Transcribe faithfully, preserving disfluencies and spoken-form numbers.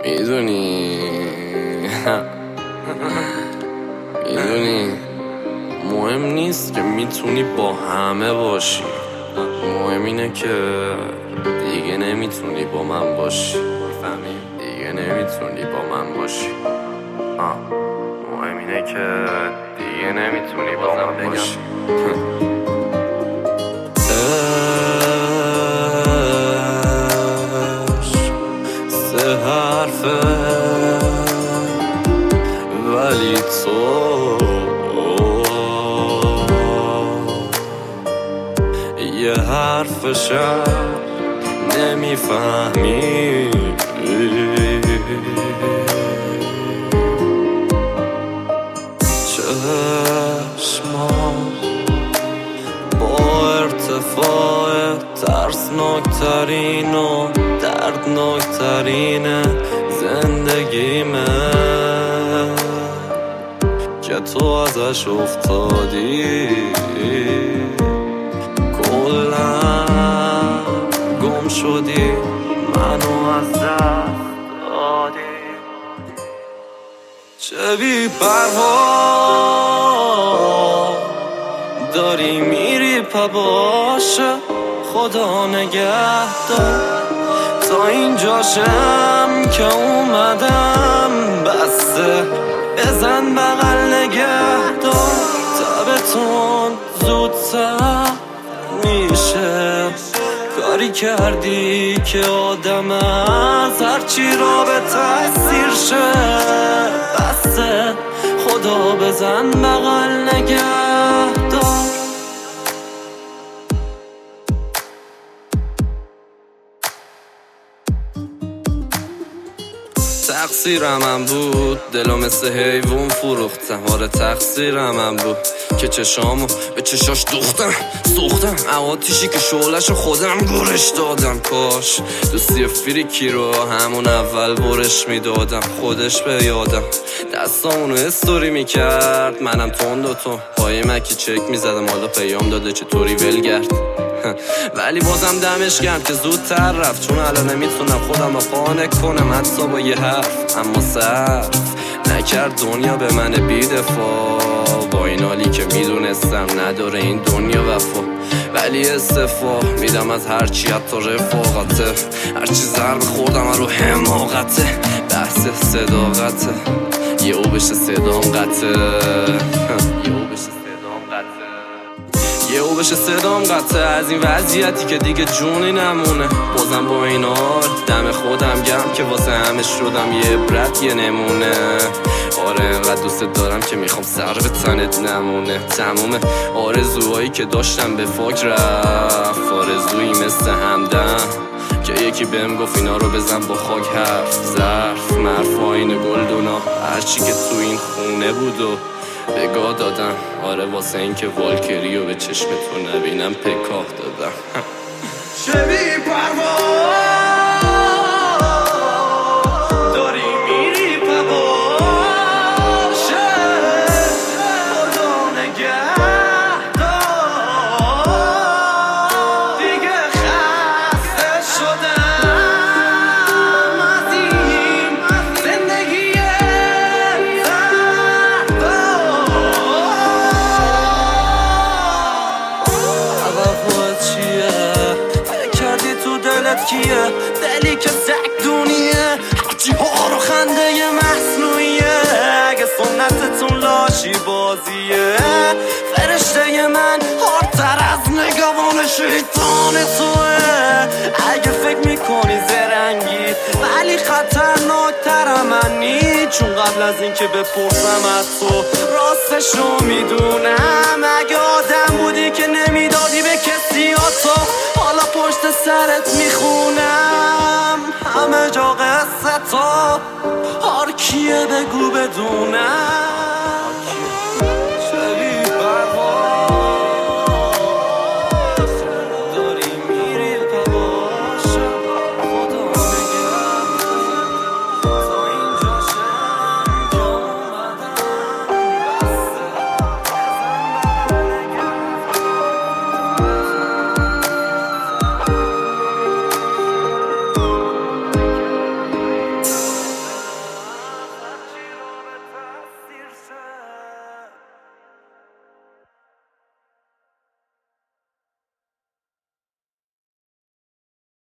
میدونی میدونی مهم نیست که میتونی با همه باشی، مهم اینه که دیگه نمیتونی با من باشی. فهمی؟ دیگه نمیتونی با من باشی. آه. مهم اینه که دیگه نمیتونی با من باشی. سه حرفه ولی تو یه حرفشم نمیفهمی. چشمام با ارتفاع ترسناکترین و دردناکترین زندگیمه که تو ازش افتادی، کلا گم شدی، منو از دست دادی. چه بی پروا داری میری پا باشه، خدا نگهدار تا اینجاشم که اومدم. بسته بزن بغل نگهدار، تبتون زودتر میشه. کاری کردی که آدم از هرچی را به تأثیر شه. بسته خدا بزن بغل نگهدار. تقصیرم هم بود، دلو مثل حیوون فروختم. آره تقصیرم هم بود که چشامو به چشاش دوختم سوختم. آتیشی که شعله‌شو خودم گورش دادم. کاش دوستی فریکی رو همون اول برش میدادم. خودش به یادم دستامونو استوری میکرد، منم تند و تند پای مکی چک میزدم. حالا پیام داده چطوری ولگرد. ولی بازم دمش گرم که زودتر رفت، چون الان نمیتونم خودم رو قانع کنم حتی با یه حرف. اما صرف نکرد دنیا به من بی دفاع، با این حالی که میدونستم نداره این دنیا وفا. ولی استفا میدم از هرچی حتی رفاقته، هرچی ضرب خوردم رو حماقته. بحث صداقته یه او بشه صدام قطعه، یه او بشه صدام قطعه، یه او بشه صدام قطعه. از این وضعیتی که دیگه جونی نمونه. بازم با این حال دم خودم گرم که واسه همه شدم یه عبرت یه نمونه. آره انقدر دوست دارم که میخوام سر به تنت نمونه. تموم آرزوهایی که داشتم به فاک رفت. آرزویی مثل همدم که یکی بهم گفت اینا رو بزن با خاک حرف. ظرف مرف آین گلدونا هرچی که تو این خونه بود و بگاه دادم. آره واسه این که والکری رو به چشمتون نبینم پکاه دادم. چه بی پروا داری میری پا باشه، خدا نگهدار. دیگه خسته شدم از این زندگی توقعت چیه؟ فکر کردی تو دلت کیه؟ دلی که زکدونیه، هرچی ها رو خنده مصنوعیه. اگه سنتتون لاشی بازیه، فرشته من هارتر از نگوان شیطان توه. اگه فکر میکنی زرنگی ولی خطرناکتر منی، چون قبل از این که بپرسم از تو راستشو میدونم. اگه آدم بودی که نمیدادی به کسی ها تو، حالا پشت سرت میخونم همه جا قصه تا. هر کیه بگو بدونم.